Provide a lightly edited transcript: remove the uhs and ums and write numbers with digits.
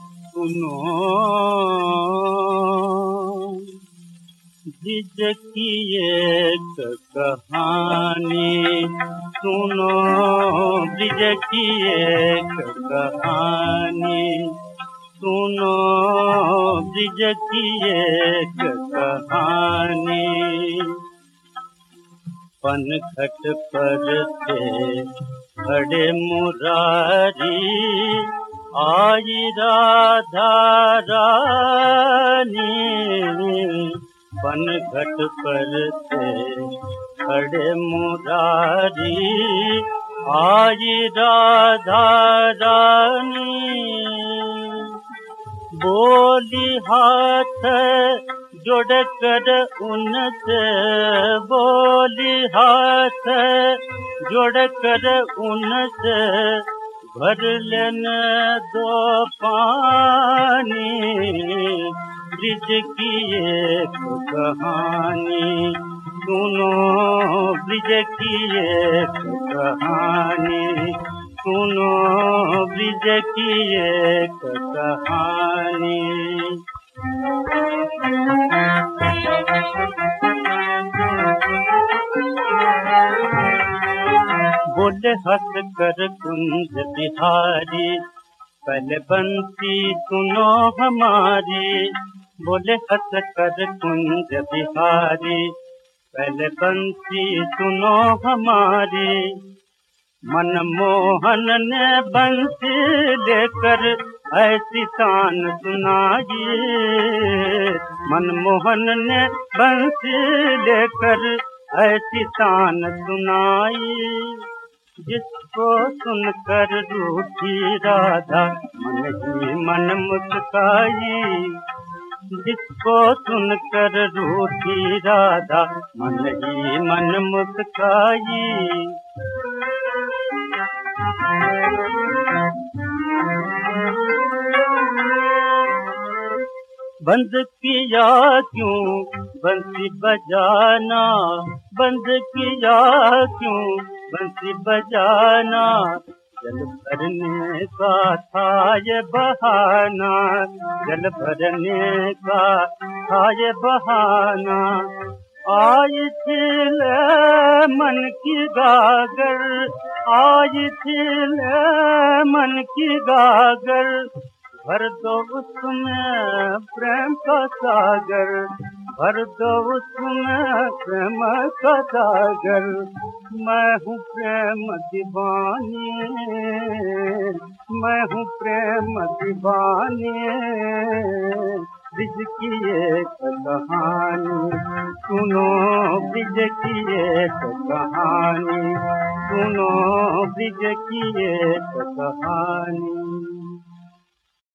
सुनो ब्रिज की एक कहानी, सुनो ब्रिज की एक कहानी, सुनो ब्रिज की एक कहानी। पनघट पर थे खड़े मुरारी, आई राधा रानी। पनघट पर थे खड़े मुरारी, आई राधा रानी। बोली हाथ जोड़कर उनसे, बोली हाथ जोड़कर उनसे, भर लेने दो पानी। ब्रिज की एक कहानी, सुनो ब्रिज की एक कहानी, सुनो ब्रिज की एक कहानी। बोले हंस कर कुंज बिहारी, पहले बंसी सुनो हमारी। बोले हंस कर कुंज बिहारी, पहले बंसी सुनो हमारी। मनमोहन ने बंसी लेकर ऐसी तान सुनाई, मनमोहन ने बंसी लेकर ऐसी तान सुनाई। जिसको सुनकर रूठी राधा मन ही मन मुस्काई, जिसको सुनकर रूठी राधा मन ही मन मुस्काई। बंद किया क्यों बंसी बजाना, बंद किया क्यों बंसी बजाना। जल भरने का था ये बहाना, जल भरने का था ये बहाना। आई थी मन की गागर, आई थी मन की गागर। भर दो उसमें प्रेम का सागर, भर दो उसमें प्रेम का सागर। मैं हूँ प्रेम दीवानी, मैं हूँ प्रेम दीवानी। ब्रिज की एक कहानी, सुनो ब्रिज की एक कहानी, सुनो ब्रिज की एक कहानी।